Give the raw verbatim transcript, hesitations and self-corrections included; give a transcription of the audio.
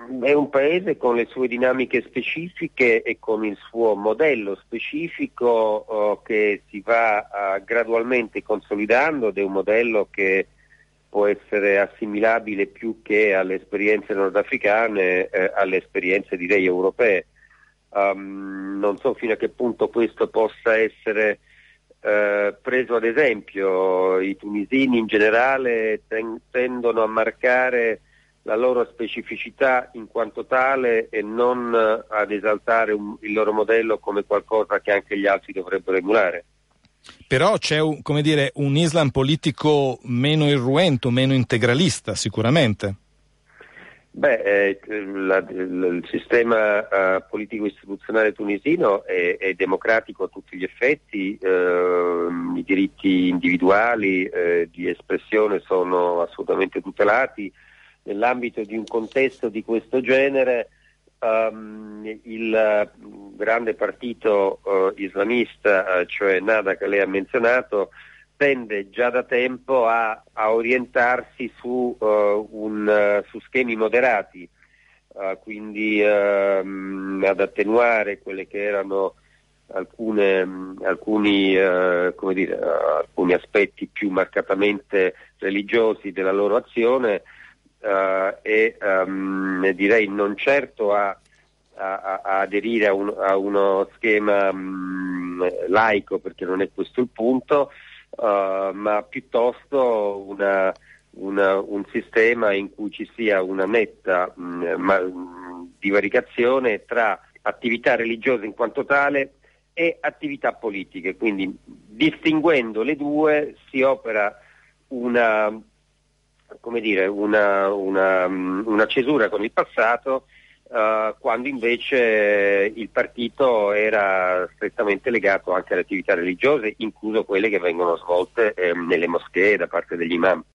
È un paese con le sue dinamiche specifiche e con il suo modello specifico oh, che si va uh, gradualmente consolidando, ed è un modello che può essere assimilabile più che alle esperienze nordafricane, eh, alle esperienze direi europee. Um, non so fino a che punto questo possa essere eh, preso ad esempio. I tunisini in generale ten- tendono a marcare la loro specificità in quanto tale e non eh, ad esaltare un, il loro modello come qualcosa che anche gli altri dovrebbero emulare. Però c'è un, come dire, un Islam politico meno irruento, meno integralista sicuramente. Beh, eh, la, la, il sistema uh, politico-istituzionale tunisino è, è democratico a tutti gli effetti, eh, i diritti individuali eh, di espressione sono assolutamente tutelati. Nell'ambito di un contesto di questo genere, um, il uh, grande partito uh, islamista, uh, cioè Nahda, che lei ha menzionato, tende già da tempo a, a orientarsi su, uh, un, uh, su schemi moderati, uh, quindi uh, ad attenuare quelle che erano alcune, um, alcuni, uh, come dire, uh, alcuni aspetti più marcatamente religiosi della loro azione, uh, e um, direi non certo a, a, a aderire a, un, a uno schema um, laico, perché non è questo il punto. Uh, ma piuttosto una, una, un sistema in cui ci sia una netta mh, ma, mh, divaricazione tra attività religiose in quanto tale e attività politiche, quindi distinguendo le due si opera una, come dire, una, una, una cesura con il passato, Uh, quando invece il partito era strettamente legato anche alle attività religiose, incluso quelle che vengono svolte eh, nelle moschee da parte degli imam.